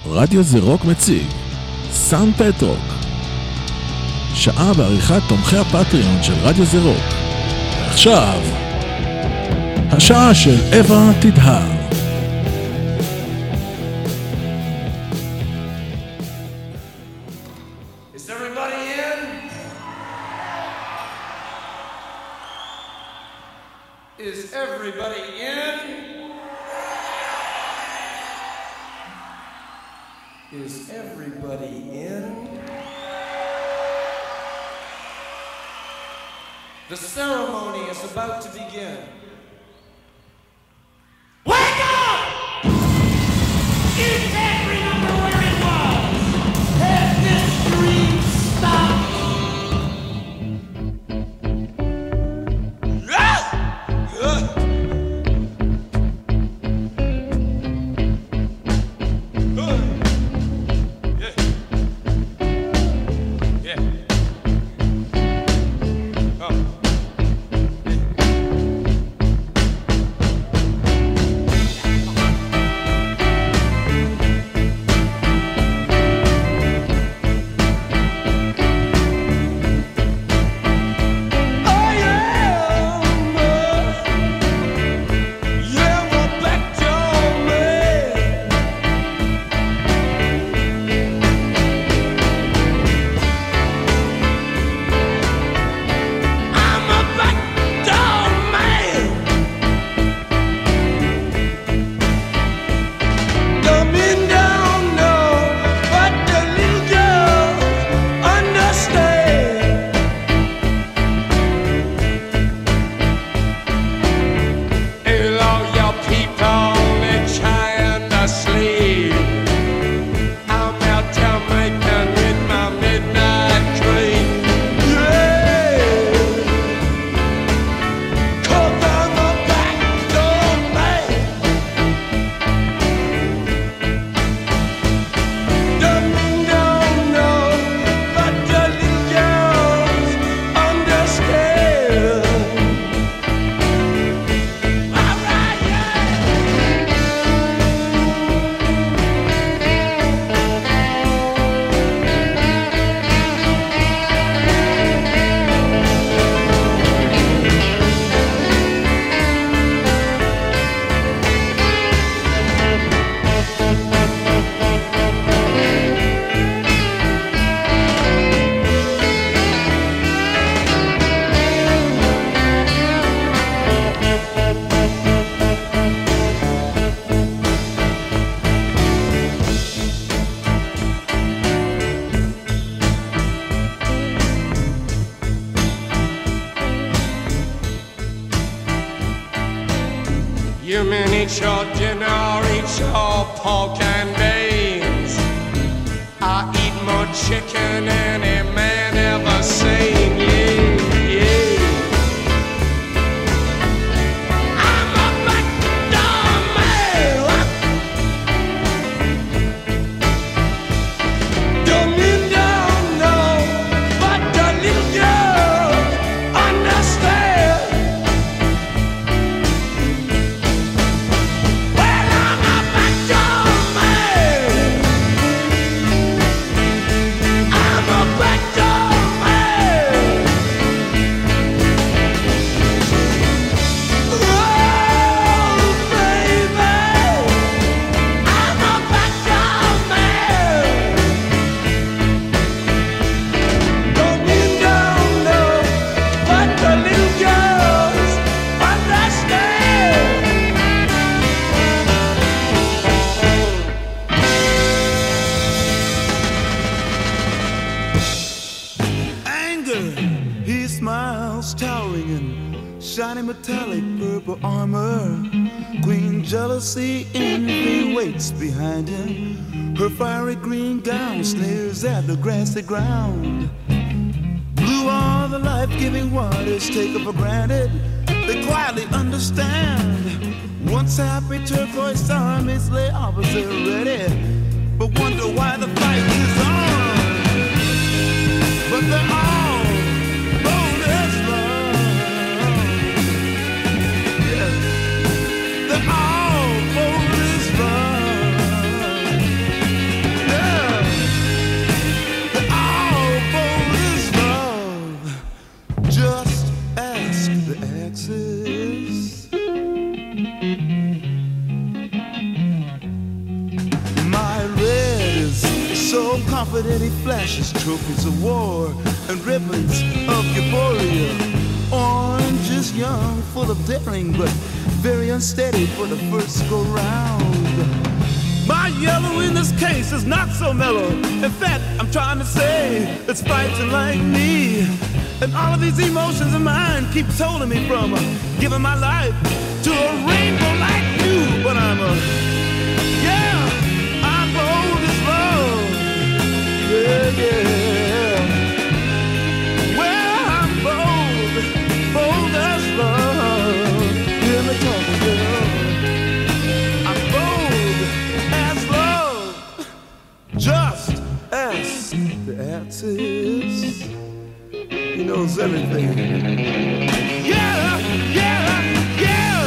רדיו זה רוק מציג סאונד פטרוק, שעה בעריכת תומכי הפטריון של רדיו זה רוק. ועכשיו השעה של אווה תדהר. Is everybody in? The ceremony is about to begin. Wake up! You can't remember where it was. Has this dream stopped? You mean eat your dinner, eat your pork and beans. I eat more chicken than any man ever seen. Yeah, yeah. I'm a backdoor man. Don't you know, but the little girl understand. Shiny metallic purple armor, queen jealousy envy waits behind him. Her fiery green gown sneers at the grassy ground. Blue are the life-giving waters taken for granted. They quietly understand. Once happy turquoise armies lay opposite ready, but wonder why the fight is on. But they're all bold as love. All bold as love. So confident he flashes trophies of war and ribbons of euphoria. Orange is young, full of daring, but very unsteady for the first go round. My yellow in this case is not so mellow. In fact, I'm trying to say it's fighting like me. And all of these emotions of mine keep holding me from giving my life to a rainbow like you. But I'm bold as love. Yeah, yeah. Well, I'm bold as love. Hear me talking, girl. I'm bold as love. Just ask the artist. He knows everything. Yeah, yeah, yeah.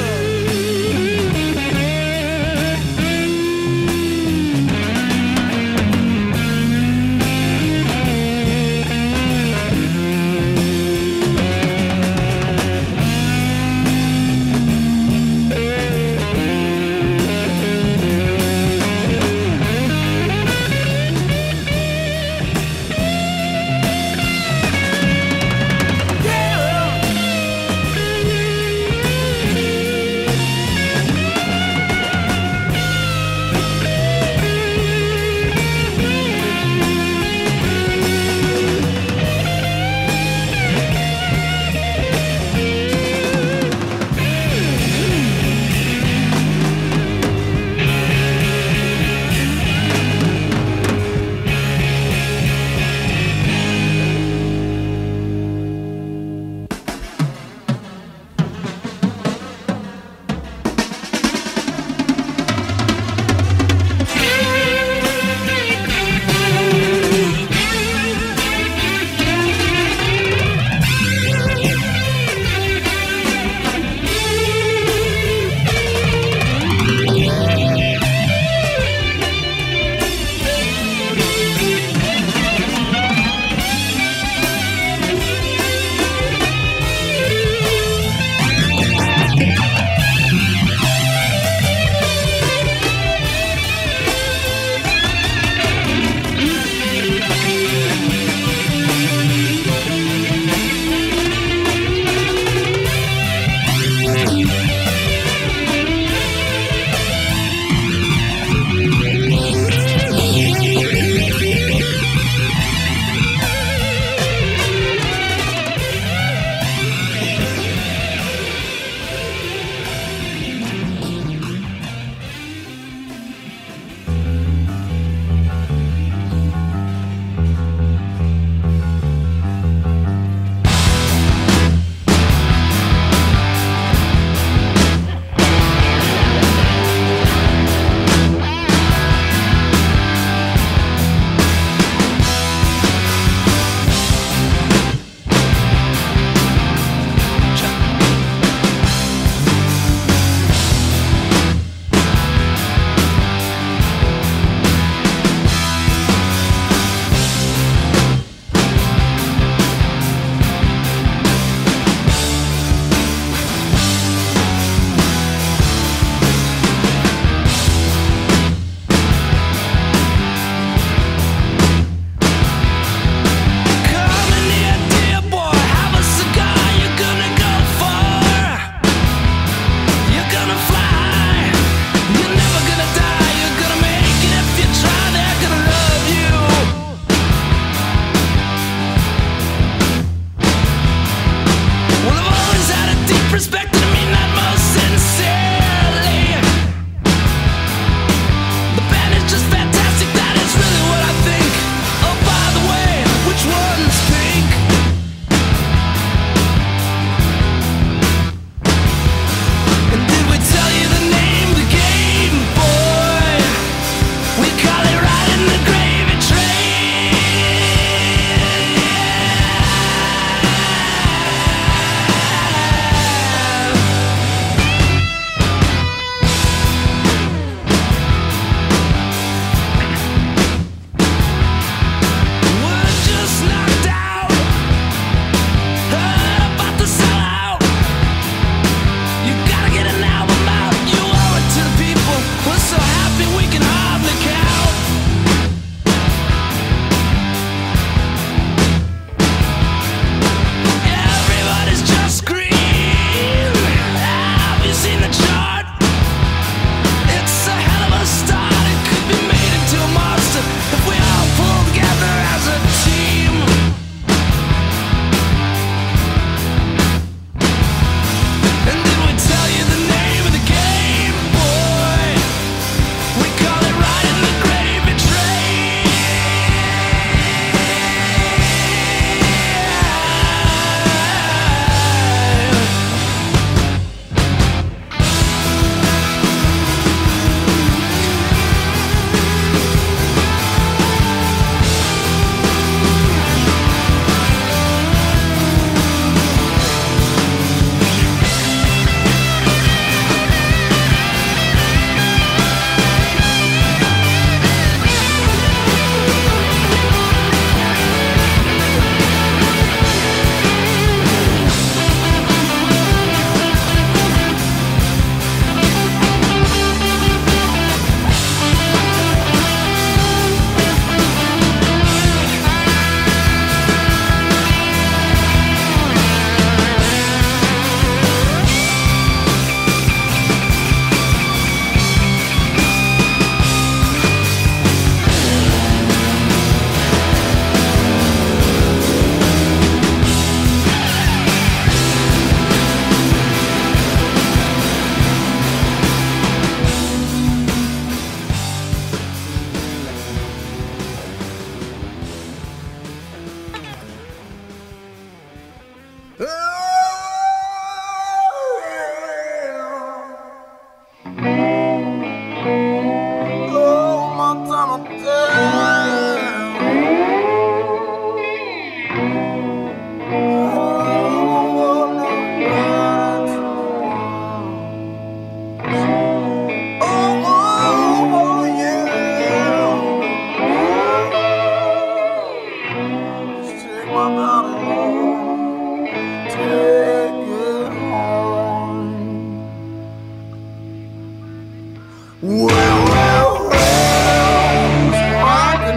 Well, well, well,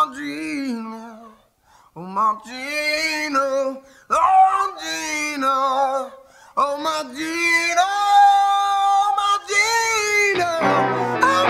Gina, oh my Gina, oh Gina, oh my Gina, oh my Gina, oh my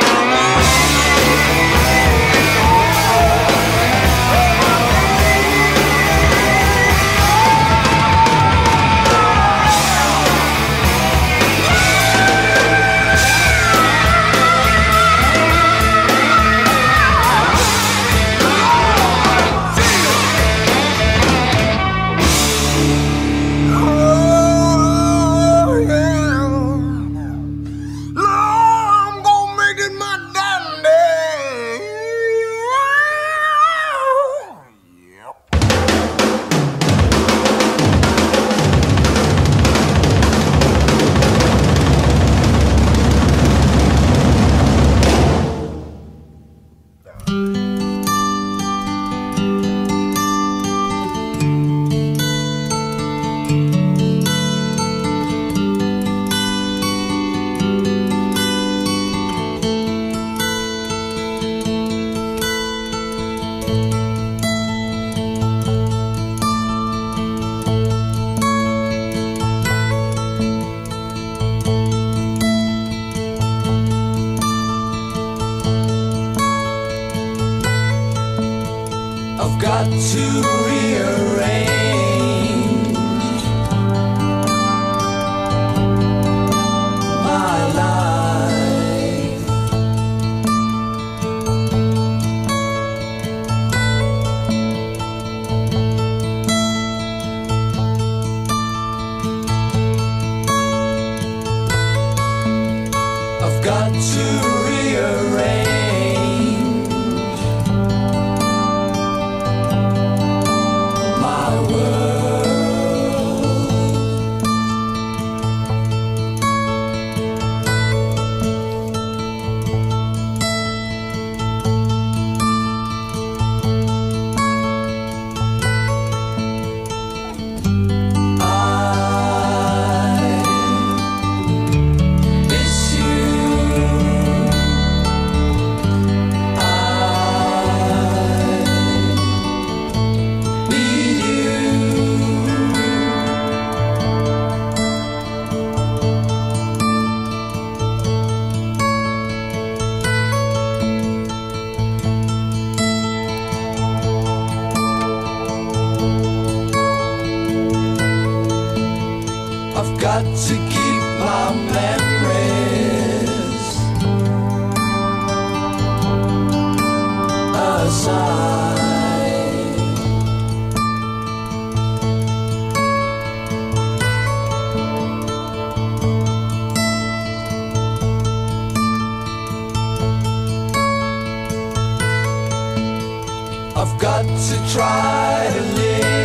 I've got to rearrange my life. I've got to rearrange I've got to keep my memories aside. I've got to try to live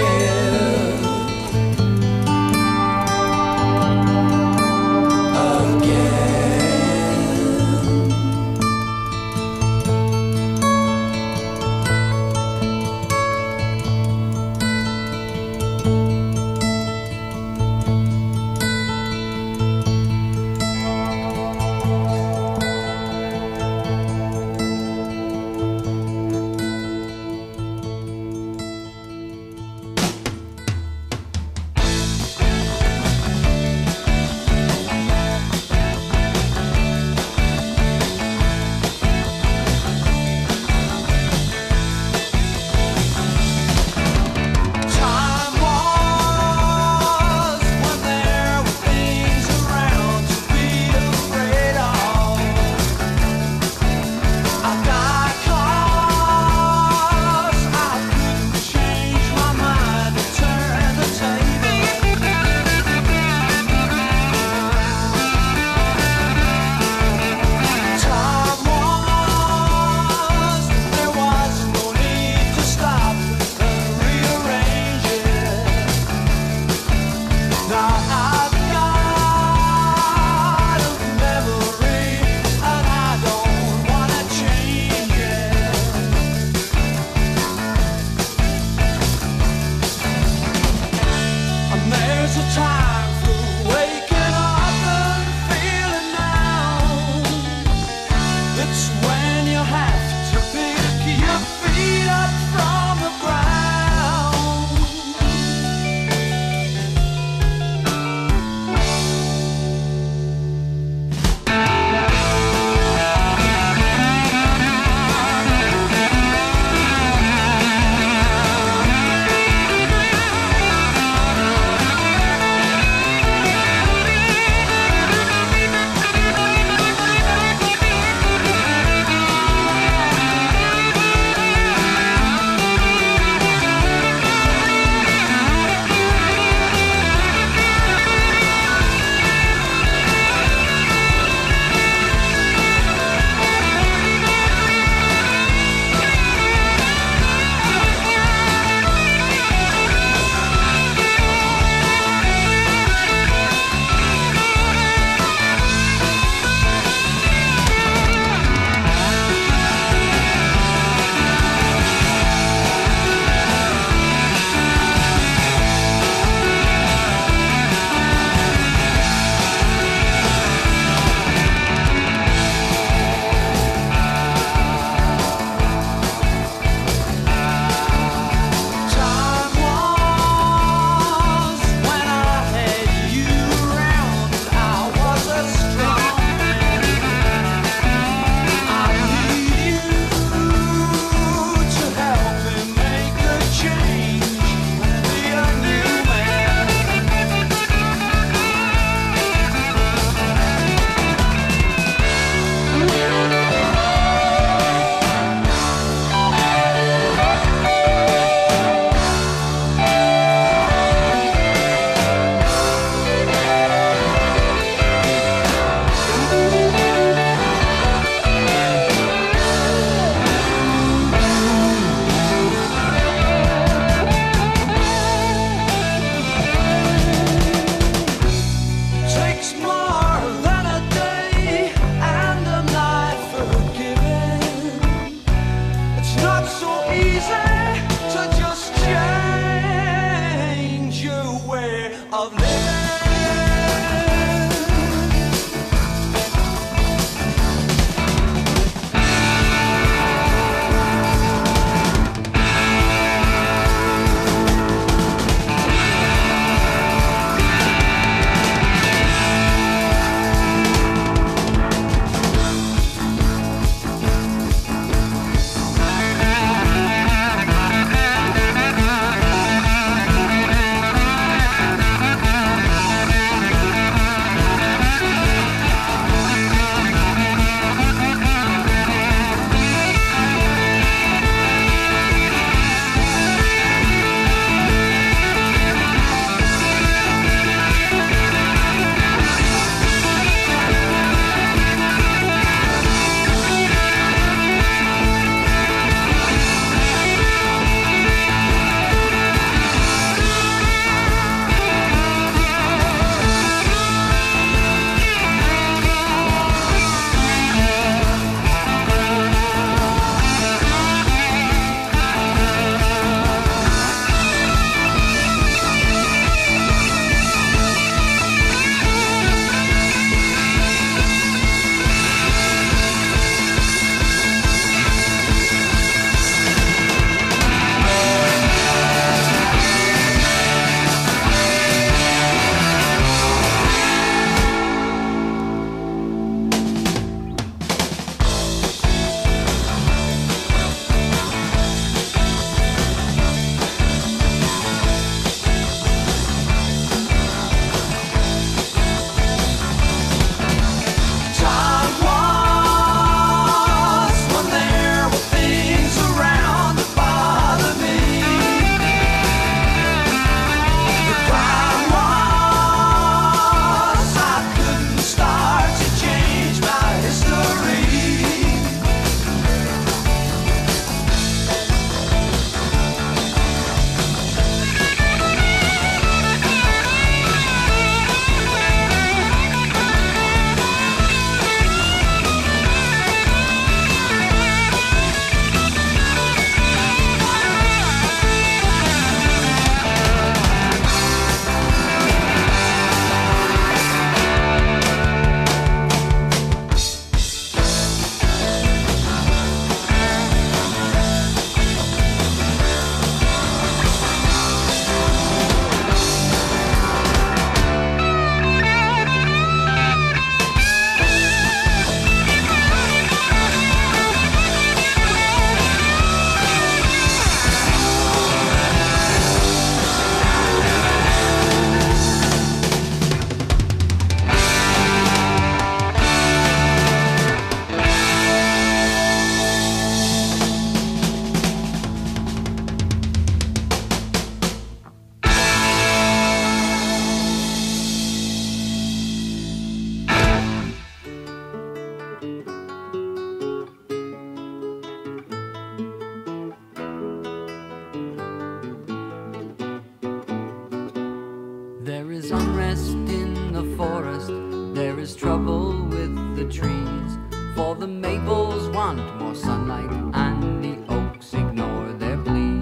is unrest in the forest, there is trouble with the trees. For the maples want more sunlight and the oaks ignore their pleas.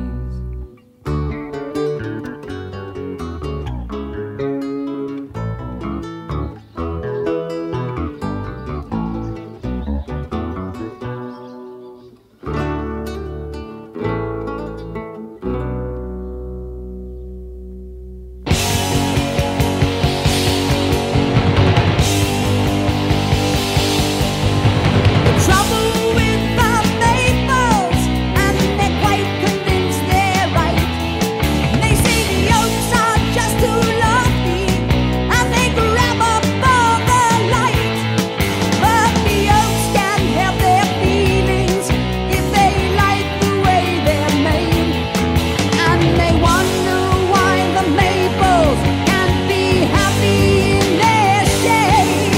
Trouble with the maples, and they're quite convinced they're right. They say the oaks are just too lofty, and they grab up all the light. But the oaks can't help their feelings if they like the way they're made, and they wonder why the maples can't be happy in their shade.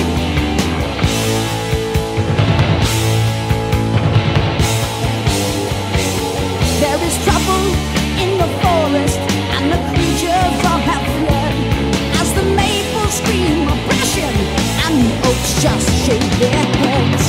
There is trouble in the forest, and the creatures all have fled as the maples scream oppression, and the oaks just shake their heads.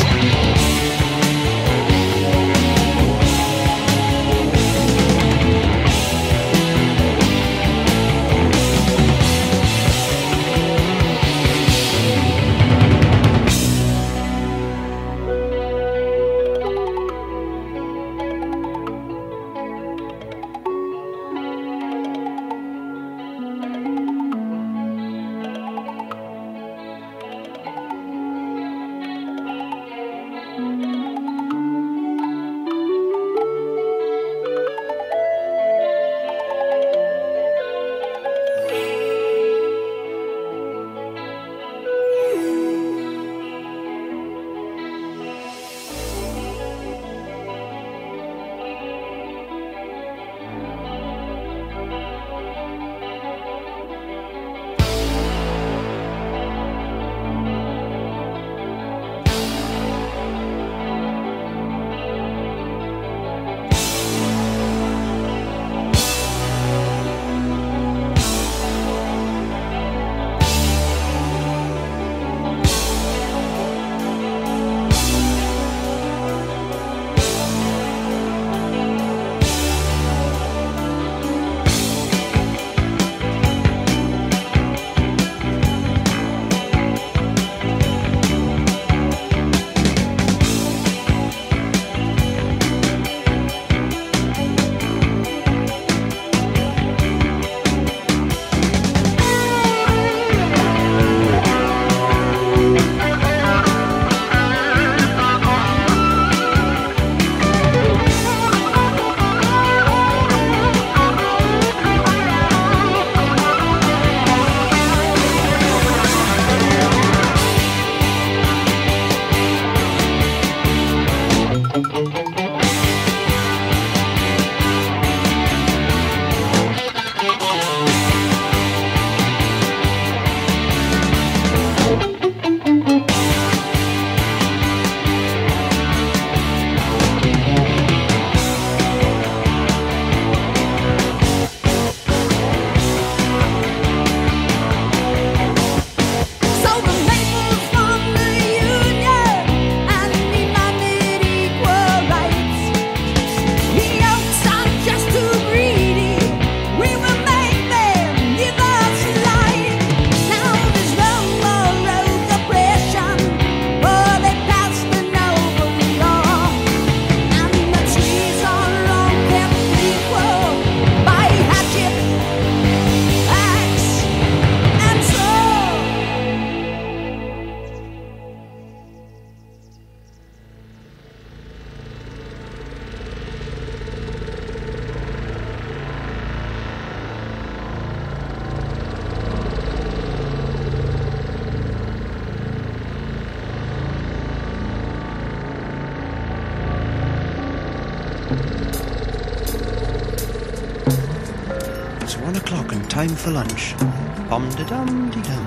It's 1 o'clock and time for lunch. Om-de-dum-de-dum.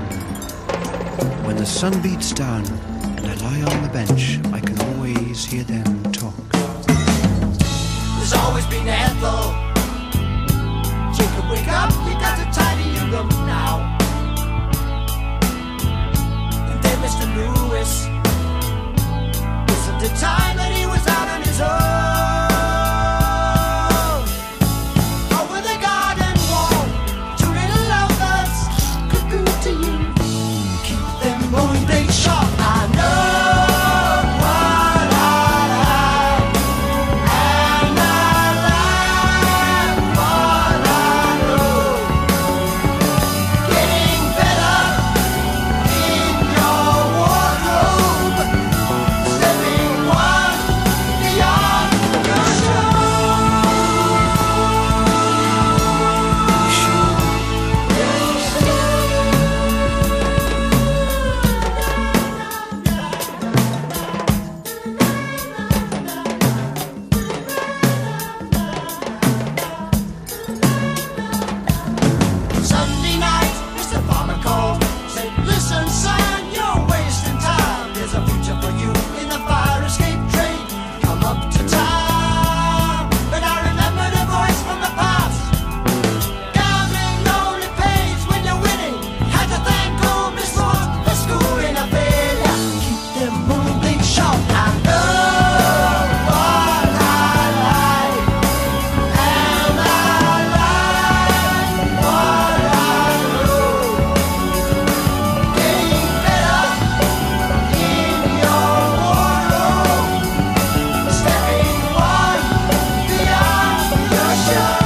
When the sun beats down and I lie on the bench, I can always hear them talk. There's always been Ethel. Jacob, wake up, you got to tidy your room now. to time that he was out on his own. Over the garden wall, two little lovebirds cuckoo to you. Keep them moonbeams sharp. I know what I like, and I like what I know. Getting better in your wardrobe, stepping one beyond your Sunday night, Mr. Farmer called, said, listen son, you're wasting time. There's a future for you in the fire escape trade. Come up to town. But I remember the voice from the past. Gambling only pays when you're winning. Had to thank old Miss Ford for schooling a failure. Keep them moonbeams sharp. I know what I like, and I like what I know. Getting better in your wardrobe, stepping one beyond your show.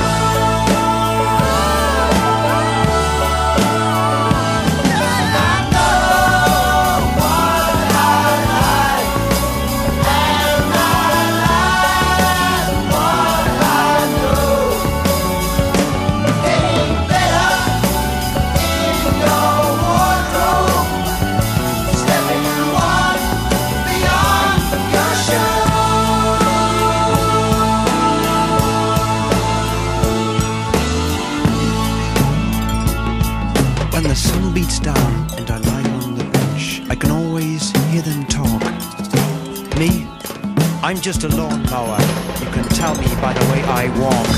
I know what I like, and I like what I know. Getting better in your wardrobe, stepping one beyond your show. When the sun beats down and I lie on the bench, I can always hear them talk. Me? I'm just a lawnmower. You can tell me by the way I walk.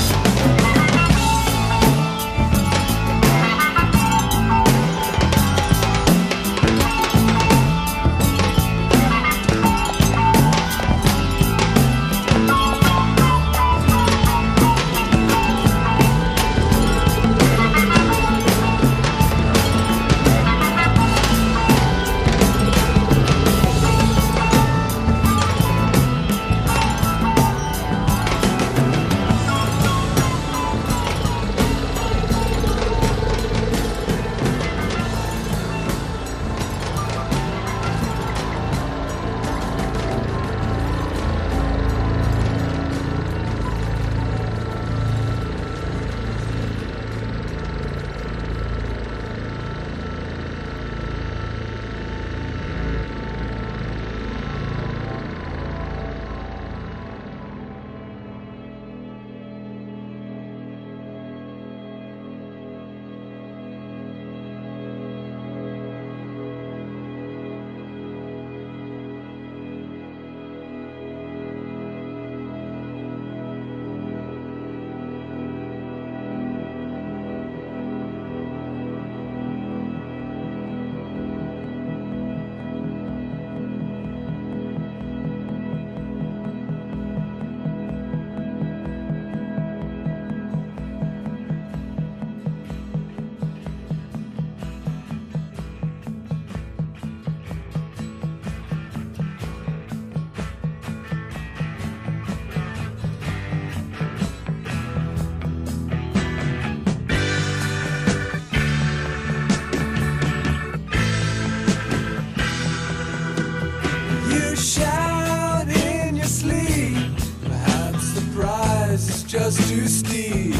just too steep.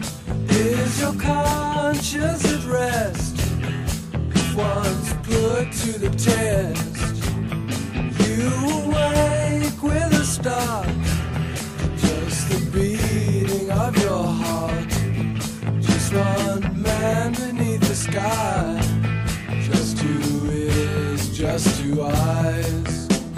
Is your conscience at rest? If once put to the test, you awake with a start. Just the beating of your heart. Just one man beneath the sky. Just 2 ears, just 2 eyes.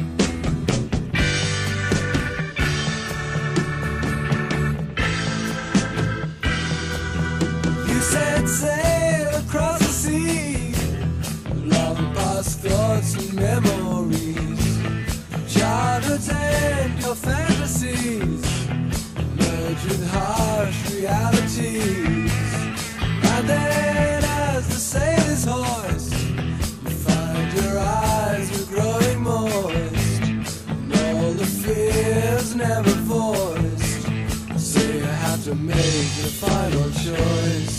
Set sail across the sea, long past thoughts and memories, childhood's make the final choice.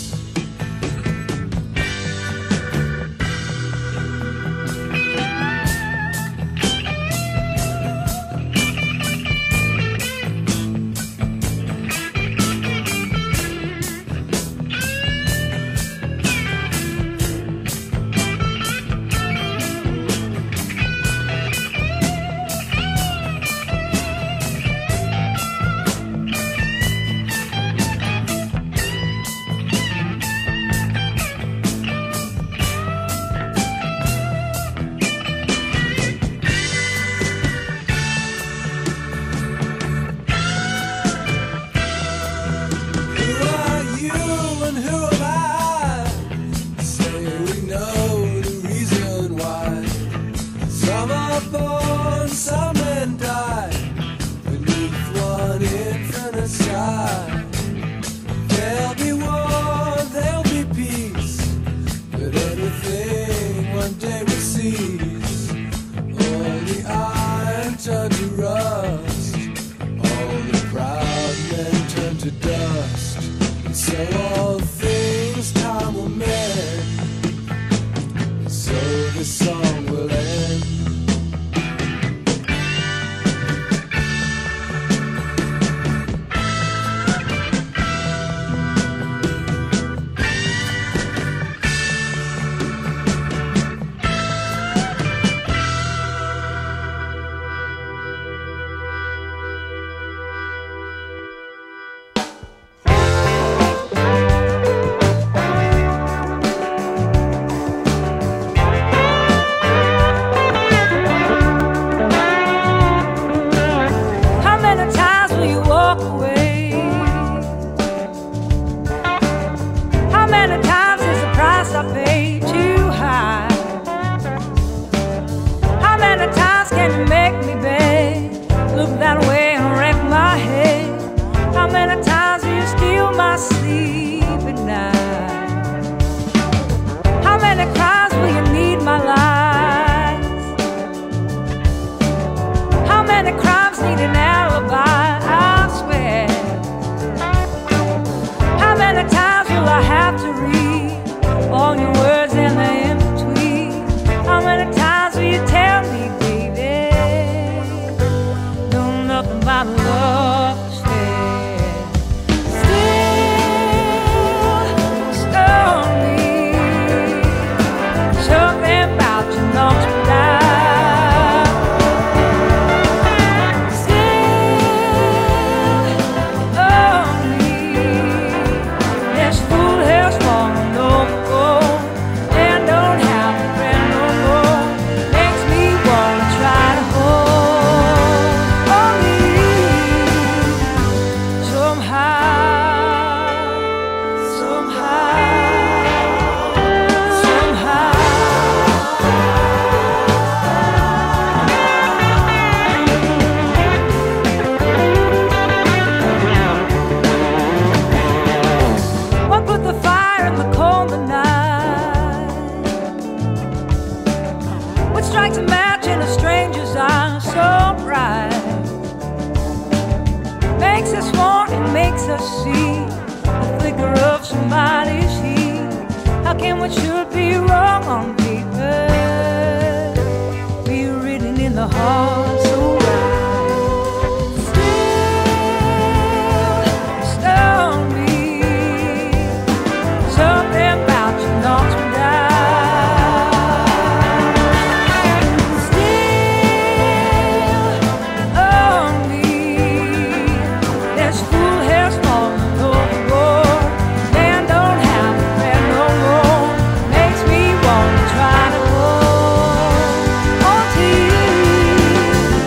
Try to hold on to you.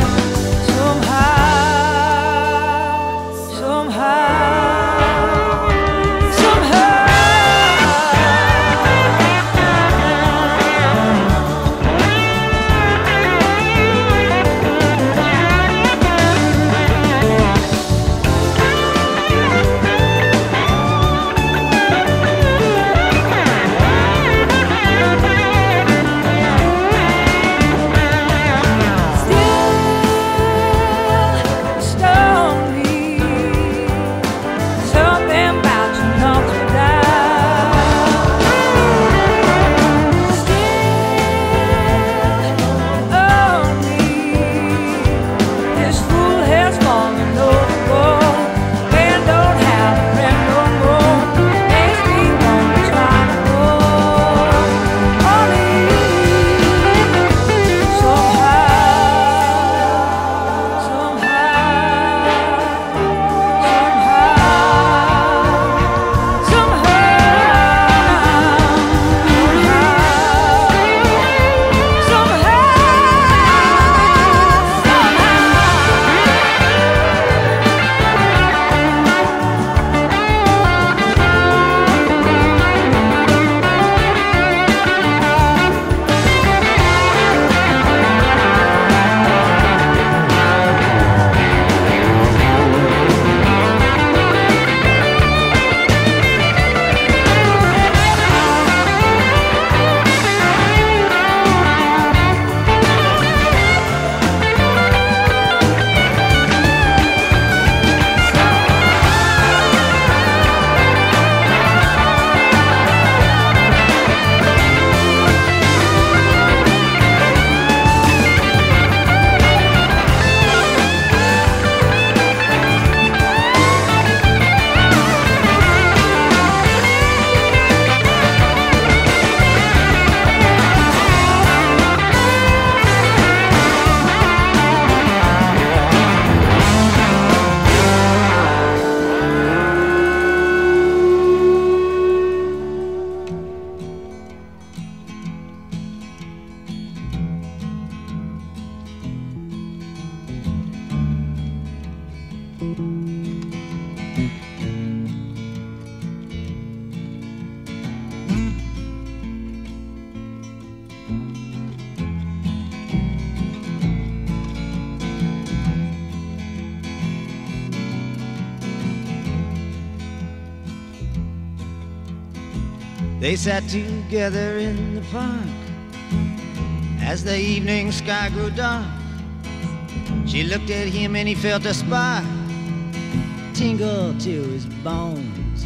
They sat together in the park. As the evening sky grew dark, she looked at him and he felt a spark tingle to his bones.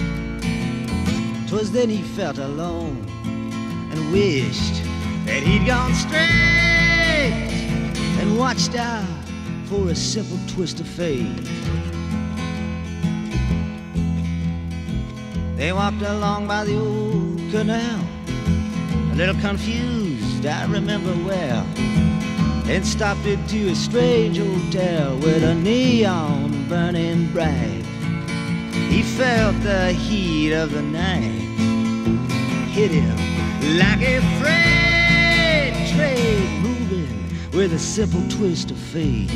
'Twas then he felt alone and wished that he'd gone straight and watched out for a simple twist of fate. They walked along by the old canal, a little confused, I remember well, and stopped into a strange hotel with a neon burning bright. He felt the heat of the night hit him like a freight train moving with a simple twist of fate.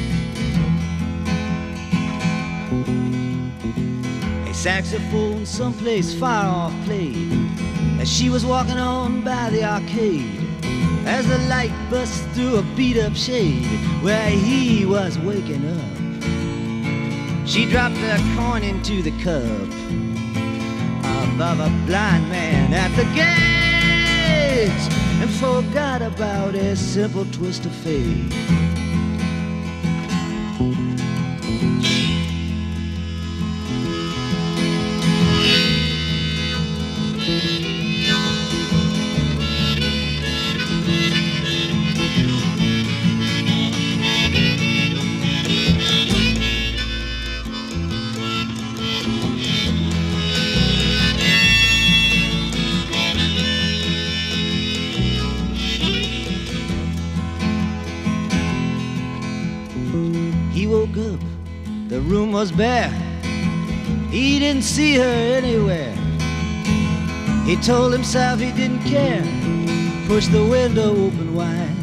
A saxophone someplace far off played as she was walking on by the arcade, as the light burst through a beat-up shade where he was waking up. She dropped a coin into the cup above a blind man at the gate and forgot about a simple twist of fate. The room was bare. He didn't see her anywhere. He told himself he didn't care. Pushed the window open wide.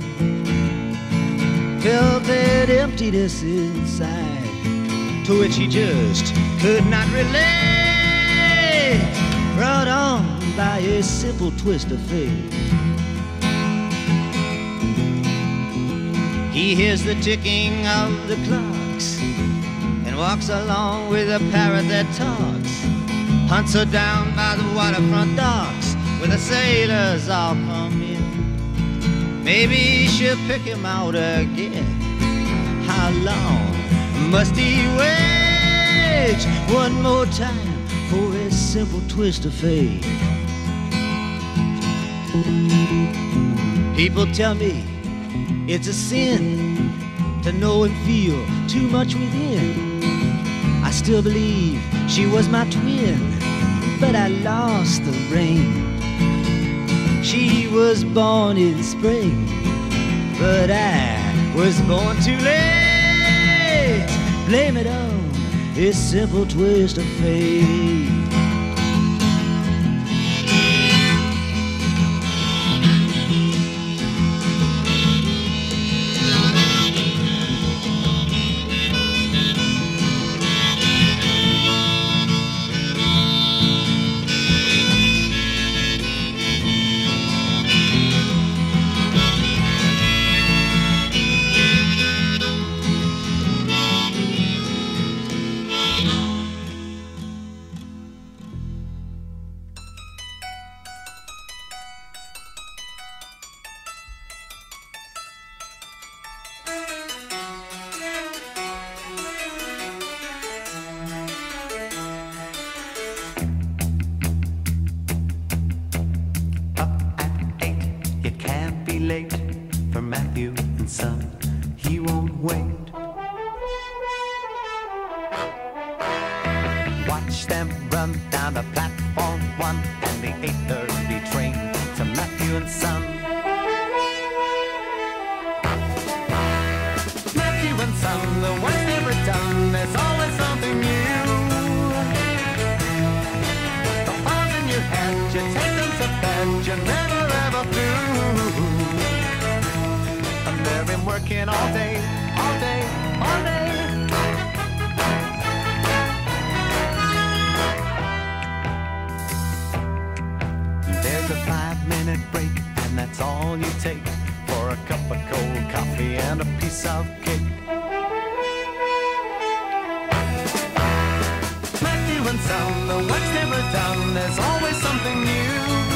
Felt that emptiness inside, to which he just could not relate. Brought on by a simple twist of fate. He hears the ticking of the clocks and walks along with a parrot that talks. Hunts her down by the waterfront docks where the sailors all come in. Maybe she'll pick him out again. How long must he wait one more time for a simple twist of fate? People tell me it's a sin to know and feel too much within. I still believe she was my twin, but I lost the ring. She was born in spring, but I was born too late. Blame it on this simple twist of fate. There's a 5-minute break, and that's all you take for a cup of cold coffee and a piece of cake. Matthew and Son, the work's never done, there's always something new.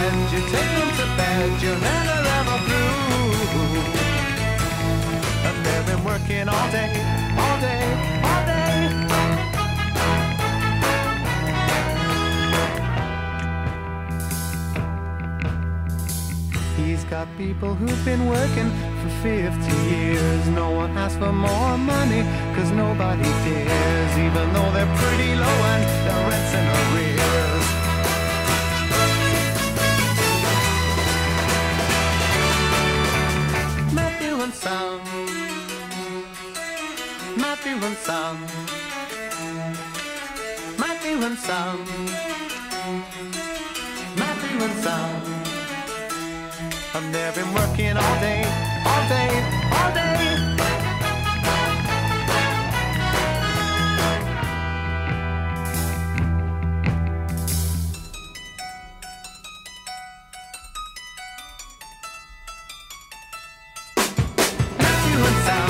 and you take them to bed, you're never ever through. And they've been working all day, all day, all day. He's got people who've been working for 50 years. No one asks for more money, cause nobody dares, even though they're pretty low and their rent's in arrears. Matthew and Son, Matthew and Son, Matthew and Son, Matthew and Son. And they've been working all day, all day, all day. Matthew and Son,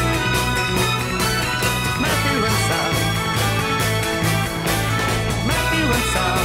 Matthew and Son, Matthew and Son.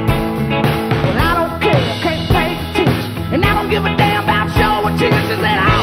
Give a damn about showing teachers that I